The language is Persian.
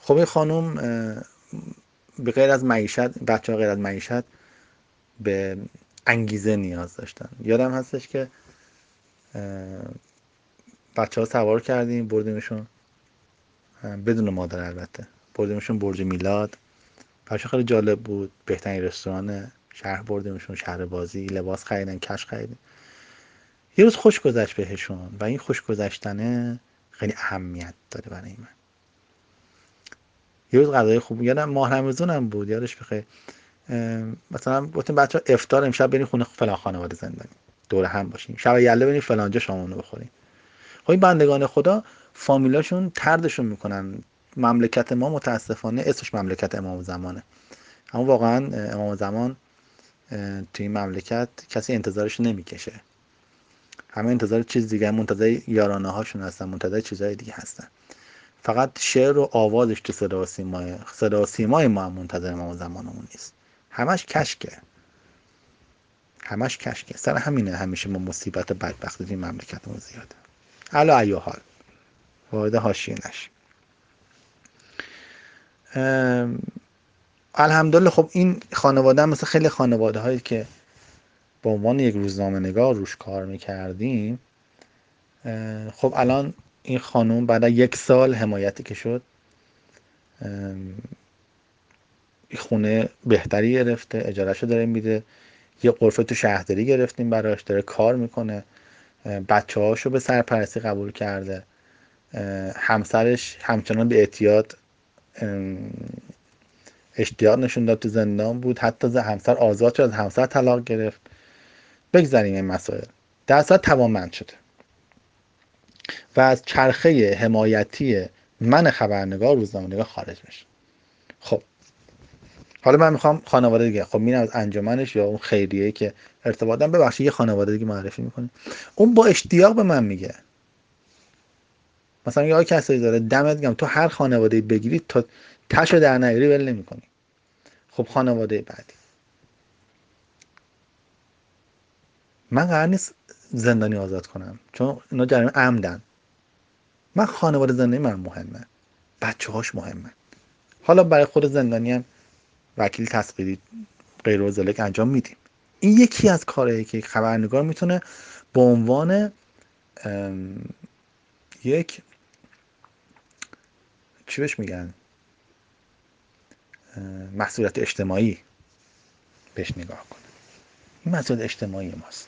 خب این خانم به غیر از معیشت، بچه ها غیر از معیشت به انگیزه نیاز داشتن. یادم هستش که بچه ها سوار کردیم بردیمشون، بدون مادر البته، بردیمشون برج میلاد. بچه خیلی جالب بود، بهترین رستوران شهر بردیمشون، شهر بازی، لباس خریدن، کفش خریدن. یه روز خوش گذشت بهشون و این خوش گذشتنه خیلی اهمیت داره برای من. یه روز غذای خوب، یادم ماه رمضانم بود، یادش بخیر، مثلا گفتیم بچه‌ها افطار امشب بریم خونه فلان خانواده زندانی، دور هم باشیم، شب یله بریم فلانجا شامونو بخوریم. خب این بندگان خدا فامیلاشون طردشون میکنن. مملکت ما متاسفانه اسمش مملکت امام زمانه، اما واقعا امام زمان توی این مملکت کسی انتظارش نمیکشه. همه انتظار چیز دیگه، منتظر یارانه هاشون هستن، منتظر چیزهای دیگه هستن. فقط شعر و آوازش تو صدا و سیمای ما هم منتظر امام زمانمون نیست. همش کشکه، همش کشکه. سر همینه همیشه ما مصیبت و بدبختی توی مملکتمون زیاده. علا ای حال وارد حاشیه نشیم. الحمدلله. خب این خانواده هم مثل خیلی خانواده هایی که به عنوان یک روزنامه نگار روش کار میکردیم، خب الان این خانم بعد از 1 سال حمایتی که شد، خونه بهتری گرفته، اجارهشو داره میده، یه غرفه تو شهرداری گرفتیم براش، داره کار میکنه، بچه هاشو به سرپرستی قبول کرده، همسرش همچنان به اعتیاد اشتیاق نشون داد، تو زندان بود، حتی همسر آزاد شد، از همسر طلاق گرفت. بگذاریم این مسائل، در اصل توانمند شده و از چرخه حمایتی من خبرنگار روزنامه‌نگار خارج میشه. خب حالا من میخوام خانواده دیگه، خب میرم از انجمنش یا اون خیریه‌ای که ارتباطم، ببخشید یه خانواده دیگه معرفی میکنه، اون با اشتیاق به من میگه، مثلا یا کسی داره دمت گرم تو هر خانواده بگیری تا تشو در نیاری ول نمی‌کنی. خب خانواده بعدی، من قرار نیست زندانی آزاد کنم چون اینا جریمه عمدن. من خانواده زندانی من مهمه، بچه‌هاش مهمه. حالا برای خود زندانی هم وکیل تسقیری غیر و ذالک انجام میدیم. این یکی از کارهایی که خبرنگار میتونه به عنوان یک چی بهش میگن، مسئولیت اجتماعی بهش نگاه کنه. این مسئولیت اجتماعی ماست.